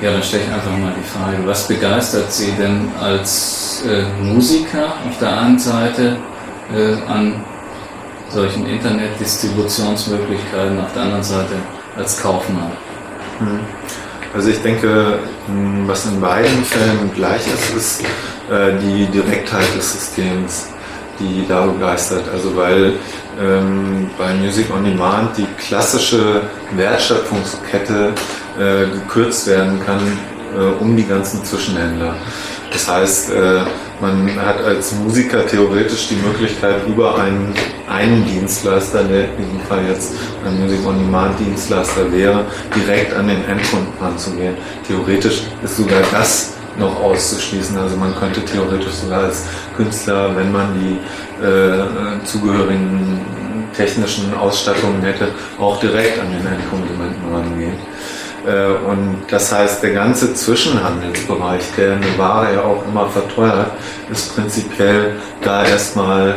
Ja, dann stelle ich einfach mal die Frage, was begeistert Sie denn als Musiker auf der einen Seite an solchen Internetdistributionsmöglichkeiten, auf der anderen Seite als Kaufmann? Also ich denke, was in beiden Fällen gleich ist die Direktheit des Systems, die da begeistert. Also weil bei Music on Demand die klassische Wertschöpfungskette gekürzt werden kann um die ganzen Zwischenhändler. Das heißt, man hat als Musiker theoretisch die Möglichkeit, über einen Dienstleister, der in diesem Fall jetzt ein Music on Demand Dienstleister wäre, direkt an den Endkunden ranzugehen. Theoretisch ist sogar das noch auszuschließen. Also man könnte theoretisch sogar als Künstler, wenn man die zugehörigen technischen Ausstattungen hätte, auch direkt an den Endkonsumenten rangehen. Und das heißt, der ganze Zwischenhandelsbereich, der eine Ware ja auch immer verteuert, ist prinzipiell da erstmal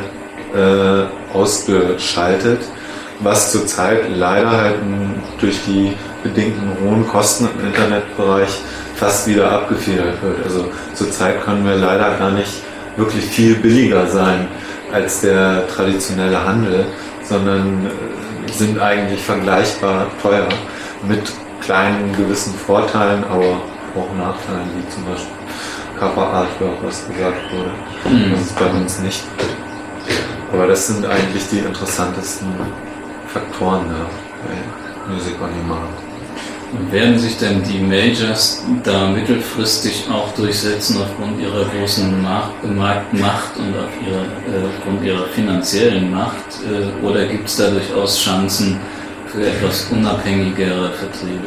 ausgeschaltet, was zurzeit leider halt durch die bedingten hohen Kosten im Internetbereich fast wieder abgefedert wird. Also zurzeit können wir leider gar nicht wirklich viel billiger sein als der traditionelle Handel, sondern sind eigentlich vergleichbar teuer mit kleinen gewissen Vorteilen, aber auch Nachteilen, wie zum Beispiel Cover Artwork, was gesagt wurde. Das ist bei uns nicht. Aber das sind eigentlich die interessantesten Faktoren bei Music on Demand. Werden sich denn die Majors da mittelfristig auch durchsetzen aufgrund ihrer großen Marktmacht und aufgrund ihrer finanziellen Macht? Oder gibt es da durchaus Chancen für etwas unabhängigere Vertriebe?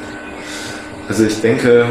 Also ich denke,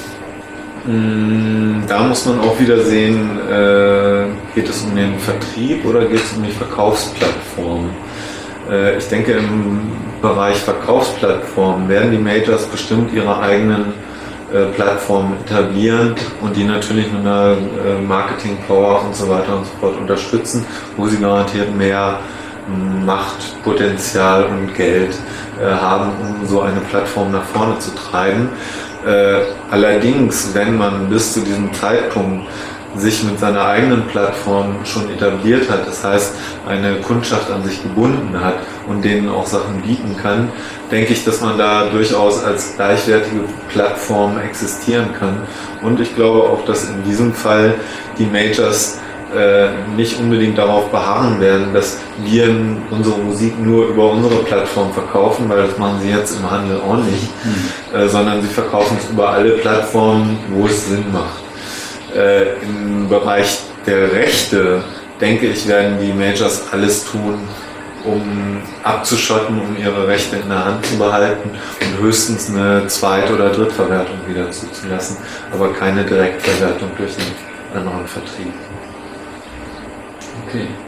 da muss man auch wieder sehen, geht es um den Vertrieb oder geht es um die Verkaufsplattform? Ich denke, im Bereich Verkaufsplattformen werden die Majors bestimmt ihre eigenen Plattformen etablieren und die natürlich mit einer Marketing-Power und so weiter und so fort unterstützen, wo sie garantiert mehr Machtpotenzial und Geld haben, um so eine Plattform nach vorne zu treiben. Allerdings, wenn man bis zu diesem Zeitpunkt sich mit seiner eigenen Plattform schon etabliert hat, das heißt eine Kundschaft an sich gebunden hat und denen auch Sachen bieten kann, denke ich, dass man da durchaus als gleichwertige Plattform existieren kann. Und ich glaube auch, dass in diesem Fall die Majors nicht unbedingt darauf beharren werden, dass wir unsere Musik nur über unsere Plattform verkaufen, weil das machen sie jetzt im Handel auch nicht, sondern sie verkaufen es über alle Plattformen, wo es Sinn macht. Im Bereich der Rechte, denke ich, werden die Majors alles tun, um abzuschotten, um ihre Rechte in der Hand zu behalten und höchstens eine Zweit- oder Drittverwertung wieder zuzulassen, aber keine Direktverwertung durch einen anderen Vertrieb. Okay.